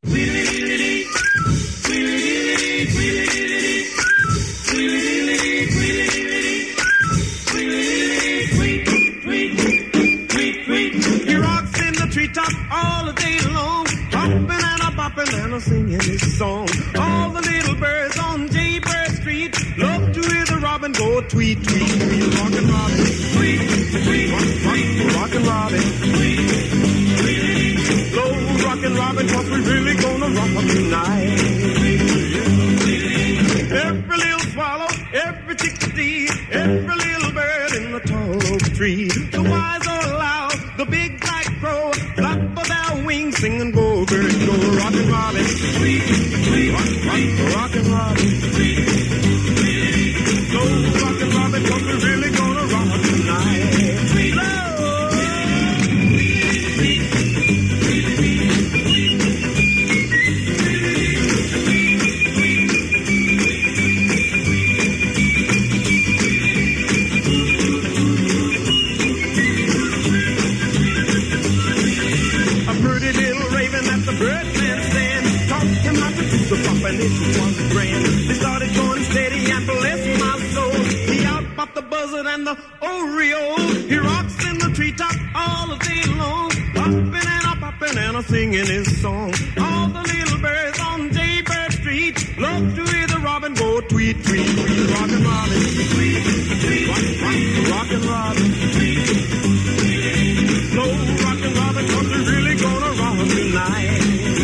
He rocks in the treetop all the day long, hopping and a bopping and a singing his song. All the little birds on Jaybird Street love to hear the robin go tweet, tweet, tweet. Rockin' Robin, tweet, tweet, tweet. Rockin' Robin, tweet, tweet. Slow rockin' Robin, 'cause we really gonna rock tonight. Every little swallow, every chickadee, every little bird in the tall oak tree. The wise or loud, the big black crow, flap of their wings, sing and go, bird, go. Rockin' Robin, tweet, tweet, tweet. Rockin' Robin, tweet, tweet. Slow rockin' Robin, 'cause we're really gonna rock tonight. And it was grand. They started going steady and bless my soul. He outpopped the buzzard and the oriole. He rocks in the treetop all the day long, hopping and a popping and a singing his song. All the little birds on Jaybird Street love to hear the robin go tweet, tweet, tweet. Rockin' Robin, tweet, tweet, tweet. Rockin' Robin, tweet, tweet. Slow rockin' Robin, 'cause we're really gonna rock tonight.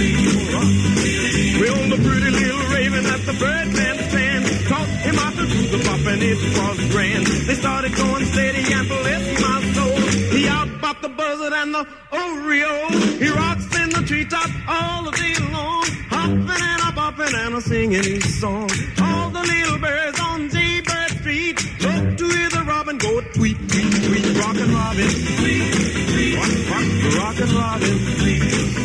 Well, the pretty little raven at the Birdman stand taught him how to do the pop, and it was grand. They started going steady and bless my soul. He outpopped the buzzard and the oriole. He rocks in the treetop all the day long, hopping and a bopping and a singing his song. All the little birds on Jaybird Street love to hear the robin go tweet, tweet, tweet. Rockin' Robin, tweet, tweet, tweet. Rockin' Robin, tweet.